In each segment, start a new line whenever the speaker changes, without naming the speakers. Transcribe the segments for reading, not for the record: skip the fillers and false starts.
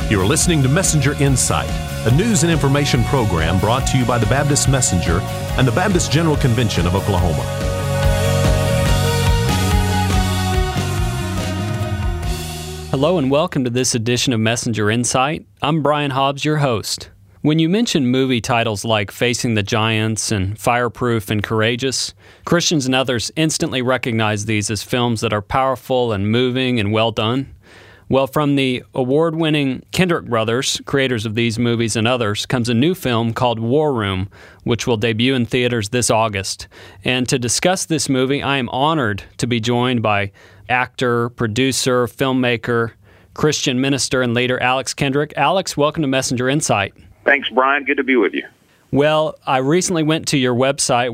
You are listening to Messenger Insight, a news and information program brought to you by the Baptist Messenger and the Baptist General Convention of Oklahoma.
Hello and welcome to this edition of Messenger Insight. I'm Brian Hobbs, your host. When you mention movie titles like Facing the Giants and Fireproof and Courageous, Christians and others instantly recognize these as films that are powerful and moving and well done. Well, from the award-winning Kendrick brothers, creators of these movies and others, comes a new film called War Room, which will debut in theaters this August. And to discuss this movie, I am honored to be joined by actor, producer, filmmaker, Christian minister, and leader Alex Kendrick. Alex, welcome to Messenger Insight.
Thanks, Brian. Good to be with you.
Well, I recently went to your website,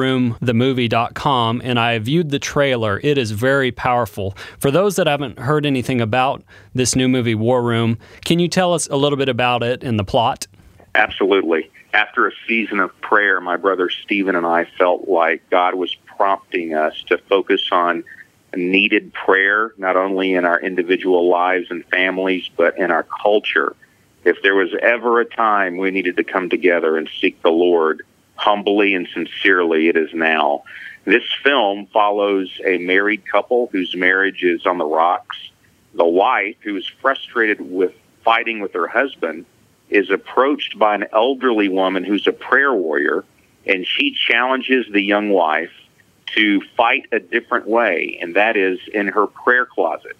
warroomthemovie.com, and I viewed the trailer. It is very powerful. For those that haven't heard anything about this new movie, War Room, can you tell us a little bit about it and the plot?
Absolutely. After a season of prayer, my brother Stephen and I felt like God was prompting us to focus on needed prayer, not only in our individual lives and families, but in our culture. If there was ever a time we needed to come together and seek the Lord humbly and sincerely, it is now. This film follows a married couple whose marriage is on the rocks. The wife, who is frustrated with fighting with her husband, is approached by an elderly woman who's a prayer warrior, and she challenges the young wife to fight a different way, and that is in her prayer closet.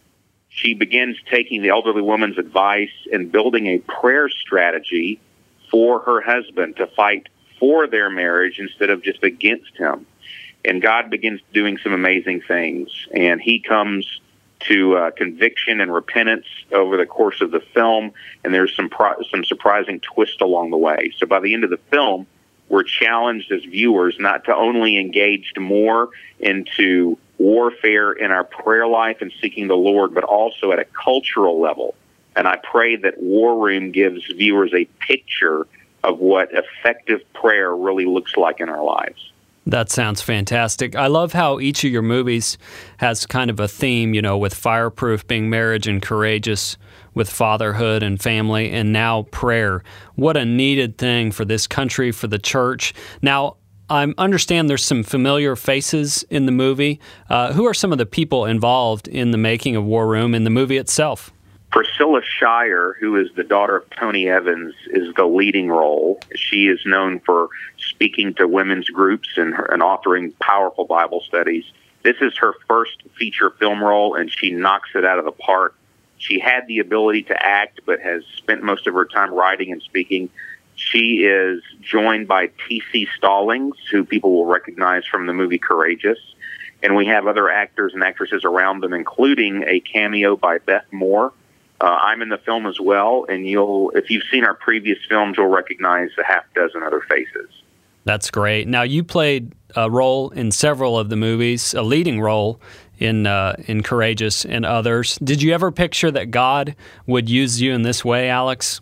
She begins taking the elderly woman's advice and building a prayer strategy for her husband to fight for their marriage instead of just against him. And God begins doing some amazing things. And he comes to conviction and repentance over the course of the film, and there's some surprising twists along the way. So by the end of the film, we're challenged as viewers not to only engage more into warfare in our prayer life and seeking the Lord, but also at a cultural level. And I pray that War Room gives viewers a picture of what effective prayer really looks like in our lives.
That sounds fantastic. I love how each of your movies has kind of a theme, with Fireproof being marriage and Courageous, with fatherhood and family, and now prayer. What a needed thing for this country, for the church. Now, I understand there's some familiar faces in the movie. Who are some of the people involved in the making of War Room and the movie itself?
Priscilla Shirer, who is the daughter of Tony Evans, is the leading role. She is known for speaking to women's groups and authoring powerful Bible studies. This is her first feature film role, and she knocks it out of the park. She had the ability to act, but has spent most of her time writing and speaking. She is joined by T.C. Stallings, who people will recognize from the movie Courageous. And we have other actors and actresses around them, including a cameo by Beth Moore. I'm in the film as well, and if you've seen our previous films, you'll recognize a half dozen other faces.
That's great. Now, you played a role in several of the movies, a leading role in Courageous and others. Did you ever picture that God would use you in this way, Alex?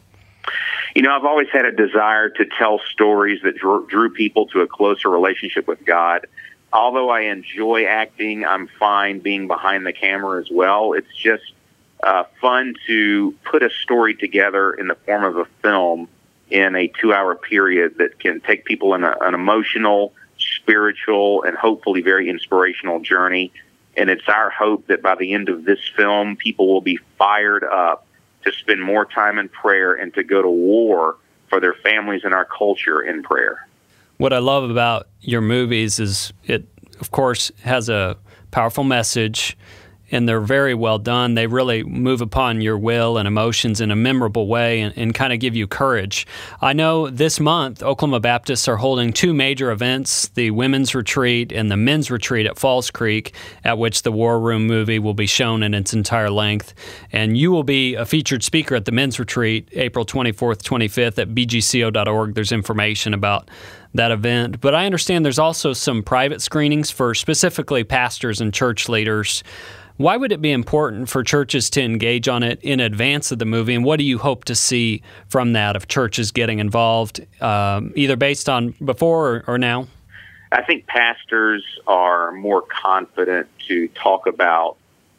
I've always had a desire to tell stories that drew people to a closer relationship with God. Although I enjoy acting, I'm fine being behind the camera as well. It's just fun to put a story together in the form of a film in a 2-hour period that can take people in an emotional, spiritual, and hopefully very inspirational journey. And it's our hope that by the end of this film, people will be fired up to spend more time in prayer and to go to war for their families and our culture in prayer.
What I love about your movies is it, of course, has a powerful message, and they're very well done. They really move upon your will and emotions in a memorable way and kind of give you courage. I know this month, Oklahoma Baptists are holding 2 major events, the Women's Retreat and the Men's Retreat at Falls Creek, at which the War Room movie will be shown in its entire length. And you will be a featured speaker at the Men's Retreat, April 24th, 25th at bgco.org. There's information about that event. But I understand there's also some private screenings for specifically pastors and church leaders. Why would it be important for churches to engage on it in advance of the movie, and what do you hope to see from that of churches getting involved, either based on before or now?
I think pastors are more confident to talk about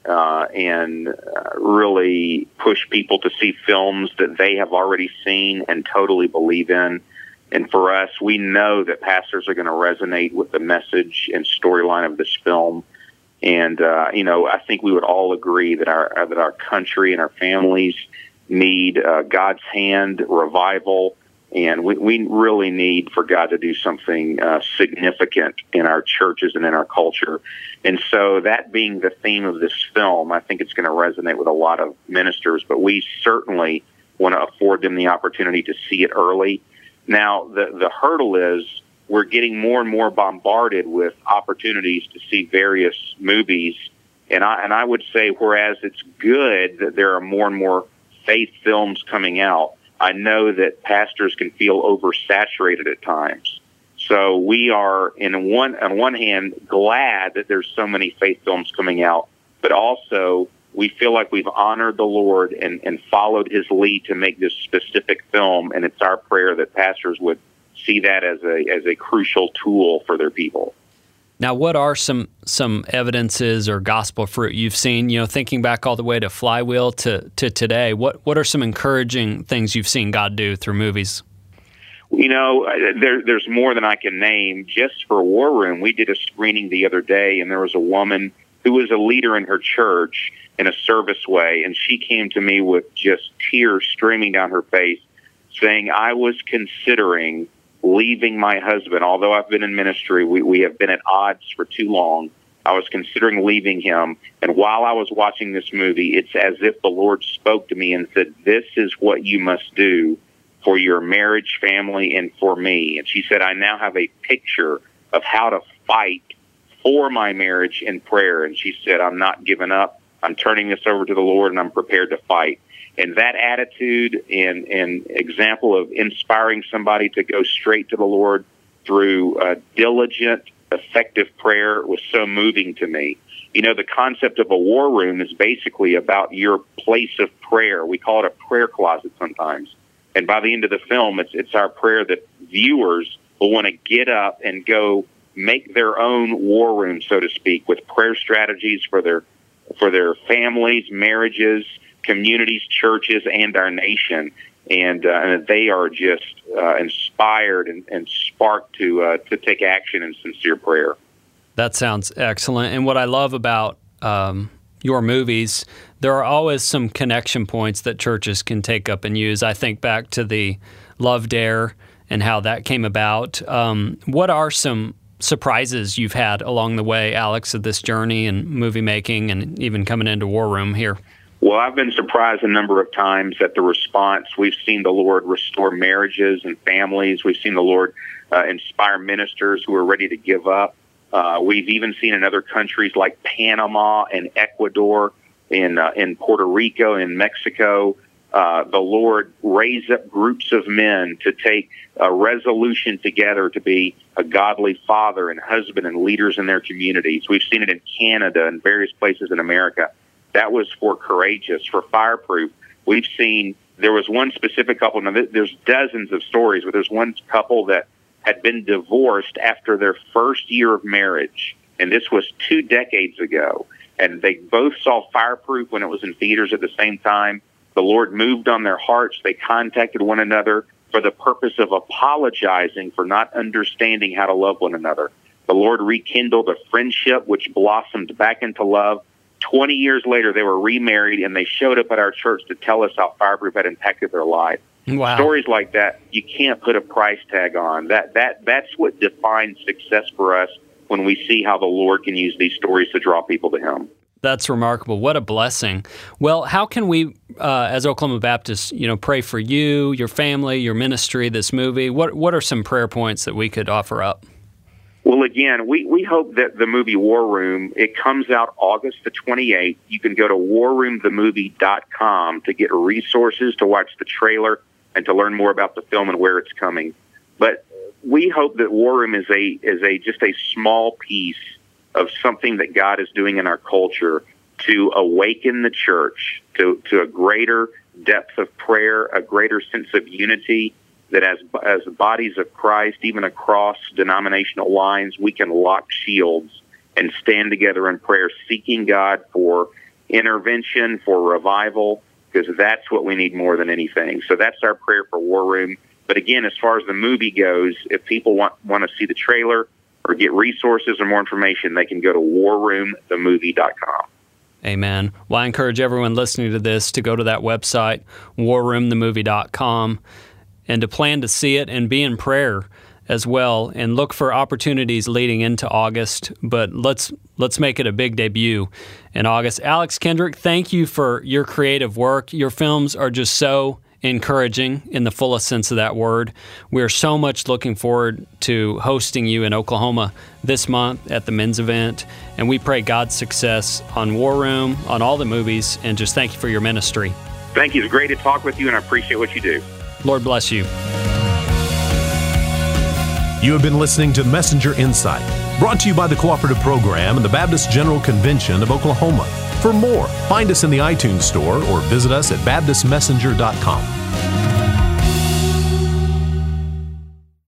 and really push people to see films that they have already seen and totally believe in. And for us, we know that pastors are going to resonate with the message and storyline of this film. And, I think we would all agree that our country and our families need God's hand, revival, and we really need for God to do something significant in our churches and in our culture. And so that being the theme of this film, I think it's going to resonate with a lot of ministers, but we certainly want to afford them the opportunity to see it early. Now, the hurdle is we're getting more and more bombarded with opportunities to see various movies. And I would say, whereas it's good that there are more and more faith films coming out, I know that pastors can feel oversaturated at times. So we are, on one hand, glad that there's so many faith films coming out, but also we feel like we've honored the Lord and followed his lead to make this specific film, and it's our prayer that pastors would see that as a crucial tool for their people.
Now, what are some evidences or gospel fruit you've seen, thinking back all the way to Flywheel to today? What are some encouraging things you've seen God do through movies?
There's more than I can name. Just for War Room, we did a screening the other day, and there was a woman who was a leader in her church in a service way, and she came to me with just tears streaming down her face, saying, I was considering leaving my husband. Although I've been in ministry, we have been at odds for too long. I was considering leaving him. And while I was watching this movie, it's as if the Lord spoke to me and said, this is what you must do for your marriage, family, and for me. And she said, I now have a picture of how to fight for my marriage in prayer. And she said, I'm not giving up. I'm turning this over to the Lord, and I'm prepared to fight. And that attitude and example of inspiring somebody to go straight to the Lord through diligent, effective prayer was so moving to me. The concept of a war room is basically about your place of prayer. We call it a prayer closet sometimes. And by the end of the film, it's our prayer that viewers will want to get up and go make their own war room, so to speak, with prayer strategies for their families, marriages, communities, churches, and our nation. And they are just inspired and sparked to take action in sincere prayer.
That sounds excellent. And what I love about your movies, there are always some connection points that churches can take up and use. I think back to the Love Dare and how that came about. What are some surprises you've had along the way, Alex, of this journey and movie making and even coming into War Room here?
Well, I've been surprised a number of times at the response. We've seen the Lord restore marriages and families. We've seen the Lord inspire ministers who are ready to give up. We've even seen in other countries like Panama and Ecuador, in Puerto Rico and Mexico, the Lord raise up groups of men to take a resolution together to be a godly father and husband and leaders in their communities. We've seen it in Canada and various places in America. That was for Courageous, for Fireproof. We've seen, there was one specific couple, now there's dozens of stories, but there's one couple that had been divorced after their first year of marriage, and this was 2 decades ago. And they both saw Fireproof when it was in theaters at the same time. The Lord moved on their hearts. They contacted one another for the purpose of apologizing for not understanding how to love one another. The Lord rekindled a friendship which blossomed back into love. 20 years later, they were remarried, and they showed up at our church to tell us how Fireproof had impacted their life.
Wow.
Stories like that, you can't put a price tag on. That's what defines success for us when we see how the Lord can use these stories to draw people to Him.
That's remarkable. What a blessing. Well, how can we, as Oklahoma Baptists, pray for you, your family, your ministry, this movie? What are some prayer points that we could offer up?
Well, again, we hope that the movie War Room, it comes out August the 28th. You can go to warroomthemovie.com to get resources, to watch the trailer, and to learn more about the film and where it's coming. But we hope that War Room is just a small piece of something that God is doing in our culture to awaken the church to a greater depth of prayer, a greater sense of unity, that as bodies of Christ, even across denominational lines, we can lock shields and stand together in prayer, seeking God for intervention, for revival, because that's what we need more than anything. So that's our prayer for War Room. But again, as far as the movie goes, if people want to see the trailer or get resources or more information, they can go to warroomthemovie.com.
Amen. Well, I encourage everyone listening to this to go to that website, warroomthemovie.com, and to plan to see it and be in prayer as well, and look for opportunities leading into August. But let's make it a big debut in August. Alex Kendrick, thank you for your creative work. Your films are just so encouraging in the fullest sense of that word. We are so much looking forward to hosting you in Oklahoma this month at the men's event, and we pray God's success on War Room, on all the movies, and just thank you for your ministry.
Thank you. It's great to talk with you, and I appreciate what you do.
Lord bless you.
You have been listening to Messenger Insight, brought to you by the Cooperative Program and the Baptist General Convention of Oklahoma. For more, find us in the iTunes Store or visit us at baptistmessenger.com.